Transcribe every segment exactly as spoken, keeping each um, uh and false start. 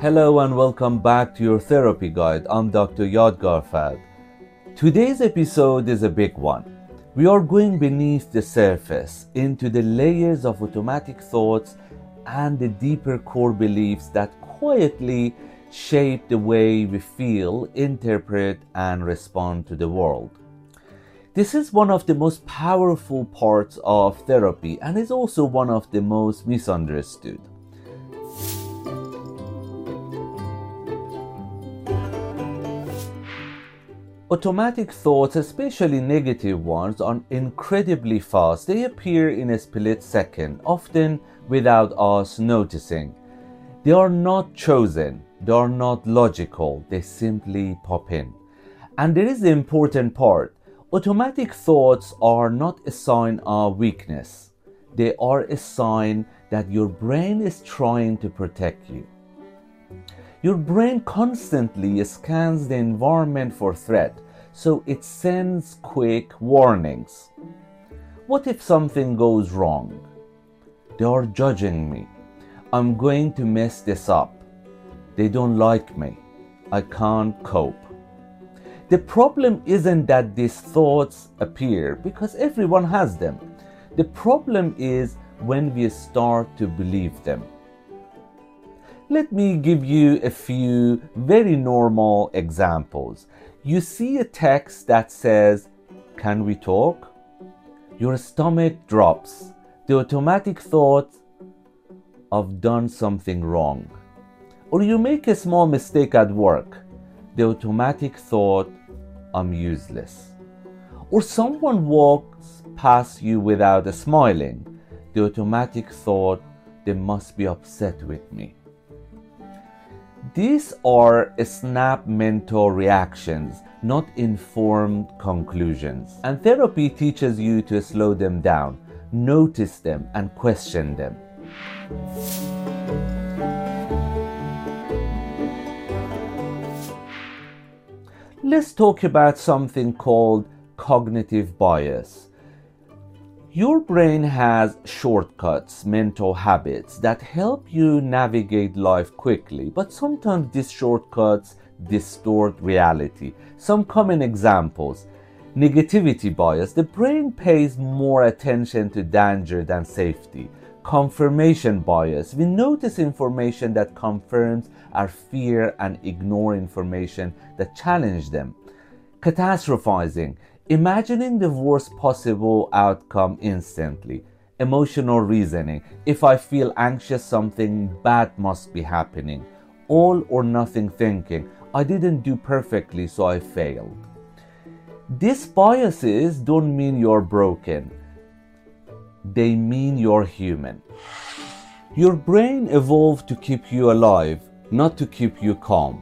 Hello and welcome back to your therapy guide. I'm Doctor Yadgar Fad. Today's episode is a big one. We are going beneath the surface into the layers of automatic thoughts and the deeper core beliefs that quietly shape the way we feel, interpret, and respond to the world. This is one of the most powerful parts of therapy and is also one of the most misunderstood. Automatic thoughts, especially negative ones, are incredibly fast. They appear in a split second, often without us noticing. They are not chosen, they are not logical, they simply pop in. And there is the important part. Automatic thoughts are not a sign of weakness. They are a sign that your brain is trying to protect you. Your brain constantly scans the environment for threat, so it sends quick warnings. What if something goes wrong? They are judging me. I'm going to mess this up. They don't like me. I can't cope. The problem isn't that these thoughts appear, because everyone has them. The problem is when we start to believe them. Let me give you a few very normal examples. You see a text that says, "Can we talk?" Your stomach drops. The automatic thought, "I've done something wrong." Or you make a small mistake at work. The automatic thought, "I'm useless." Or someone walks past you without smiling. The automatic thought, "They must be upset with me." These are snap mental reactions, not informed conclusions. And therapy teaches you to slow them down, notice them, and question them. Let's talk about something called cognitive bias. Your brain has shortcuts, mental habits that help you navigate life quickly, but sometimes these shortcuts distort reality. Some common examples: negativity bias. The brain pays more attention to danger than safety. Confirmation bias. We notice information that confirms our fear and ignore information that challenges them. Catastrophizing. Imagining the worst possible outcome instantly. Emotional reasoning. If I feel anxious, something bad must be happening. All or nothing thinking. I didn't do perfectly, so I failed. These biases don't mean you're broken. They mean you're human. Your brain evolved to keep you alive, not to keep you calm.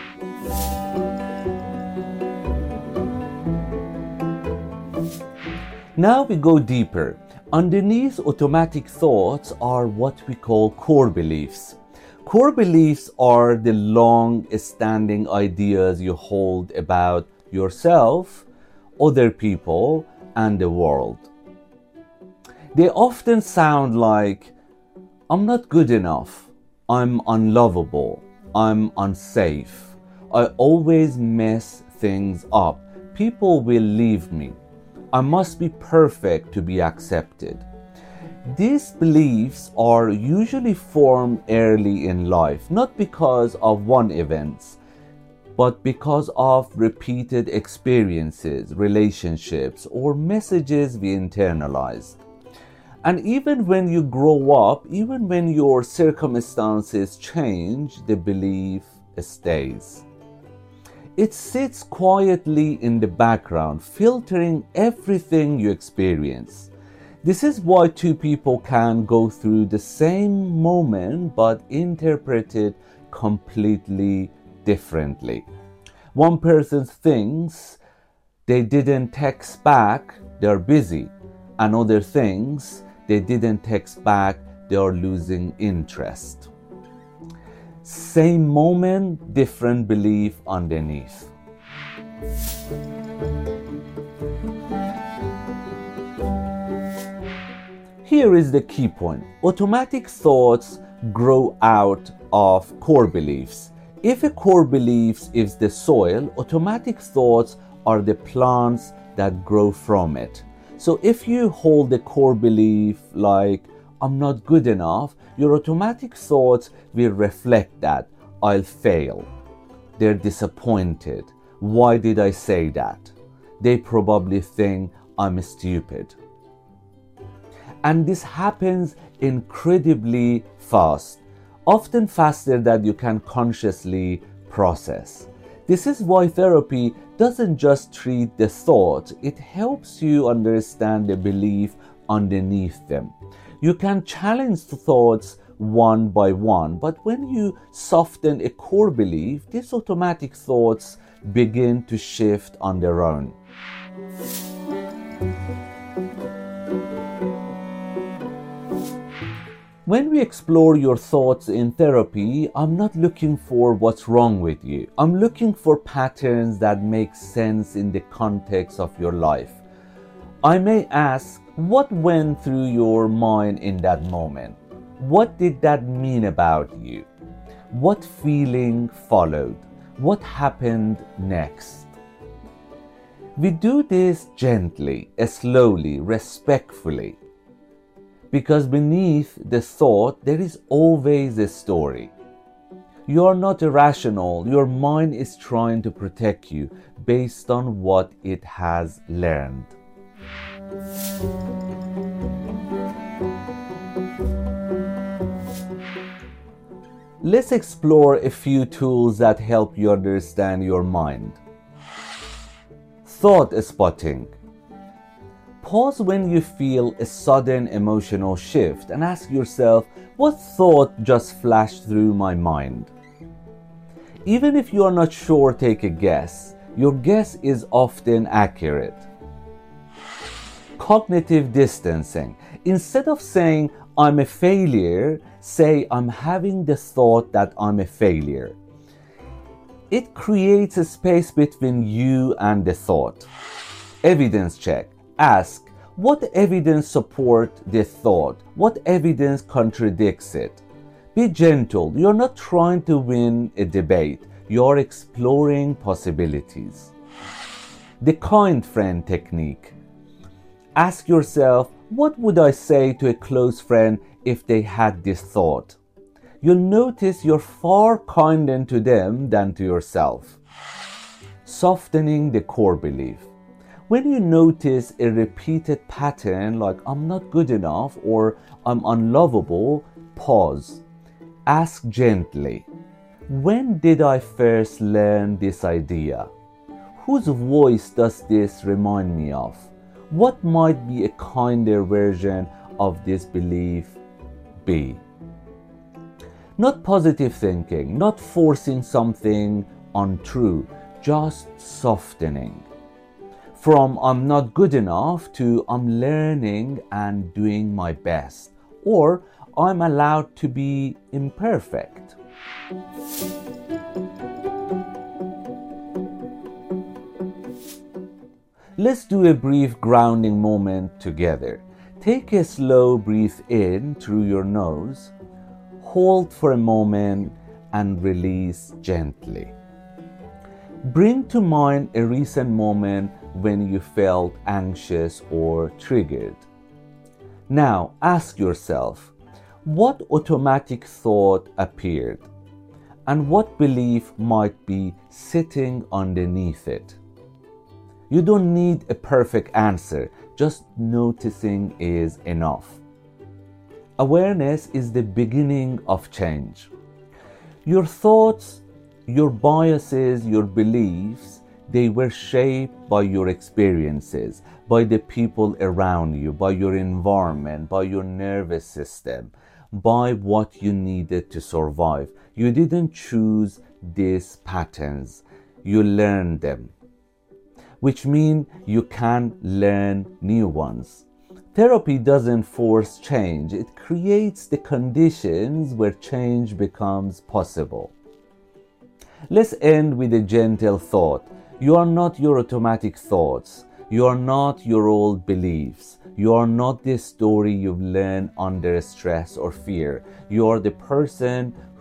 Now we go deeper. Underneath automatic thoughts are what we call core beliefs. Core beliefs are the long-standing ideas you hold about yourself, other people, and the world. They often sound like, "I'm not good enough, I'm unlovable, I'm unsafe, I always mess things up, people will leave me, I must be perfect to be accepted." These beliefs are usually formed early in life, not because of one event, but because of repeated experiences, relationships, or messages we internalized. And even when you grow up, even when your circumstances change, the belief stays. It sits quietly in the background, filtering everything you experience. This is why two people can go through the same moment but interpret it completely differently. One person thinks they didn't text back, they're busy. Another thinks they didn't text back, they're losing interest. Same moment, different belief underneath. Here is the key point. Automatic thoughts grow out of core beliefs. If a core belief is the soil, automatic thoughts are the plants that grow from it. So if you hold a core belief like, I'm not good enough, your automatic thoughts will reflect that. I'll fail. They're disappointed. Why did I say that? They probably think I'm stupid. And this happens incredibly fast, often faster than you can consciously process. This is why therapy doesn't just treat the thought, it helps you understand the belief underneath them. You can challenge the thoughts one by one, but when you soften a core belief, these automatic thoughts begin to shift on their own. When we explore your thoughts in therapy, I'm not looking for what's wrong with you. I'm looking for patterns that make sense in the context of your life. I may ask, what went through your mind in that moment? What did that mean about you? What feeling followed? What happened next? We do this gently, slowly, respectfully. Because beneath the thought, there is always a story. You are not irrational. Your mind is trying to protect you based on what it has learned. Let's explore a few tools that help you understand your mind. Thought spotting. Pause when you feel a sudden emotional shift and ask yourself, what thought just flashed through my mind? Even if you are not sure, take a guess. Your guess is often accurate. Cognitive distancing. Instead of saying, I'm a failure, say, I'm having the thought that I'm a failure. It creates a space between you and the thought. Evidence check. Ask, what evidence supports this thought? What evidence contradicts it? Be gentle. You're not trying to win a debate. You're exploring possibilities. The kind friend technique. Ask yourself, what would I say to a close friend if they had this thought? You'll notice you're far kinder to them than to yourself. Softening the core belief. When you notice a repeated pattern like I'm not good enough or I'm unlovable, pause. Ask gently, when did I first learn this idea? Whose voice does this remind me of? What might be a kinder version of this belief be? Not positive thinking, not forcing something untrue, just softening. From I'm not good enough to I'm learning and doing my best, or I'm allowed to be imperfect. Let's do a brief grounding moment together. Take a slow breath in through your nose, hold for a moment and release gently. Bring to mind a recent moment when you felt anxious or triggered. Now ask yourself, what automatic thought appeared and what belief might be sitting underneath it? You don't need a perfect answer, just noticing is enough. Awareness is the beginning of change. Your thoughts, your biases, your beliefs, they were shaped by your experiences, by the people around you, by your environment, by your nervous system, by what you needed to survive. You didn't choose these patterns, you learned them, which means you can learn new ones. Therapy doesn't force change, it creates the conditions where change becomes possible. Let's end with a gentle thought. You are not your automatic thoughts. You are not your old beliefs. You are not the story you've learned under stress or fear. You are the person who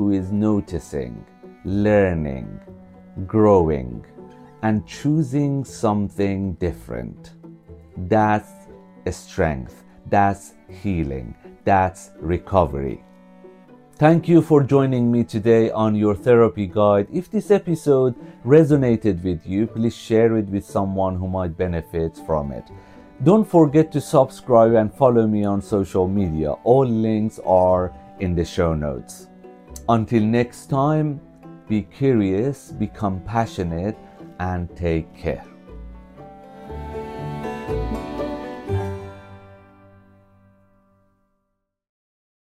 who is noticing, learning, growing, and choosing something different. That's strength, that's healing, that's recovery. Thank you for joining me today on your therapy guide. If this episode resonated with you, please share it with someone who might benefit from it. Don't forget to subscribe and follow me on social media. All links are in the show notes. Until next time, be curious, be compassionate, and take care.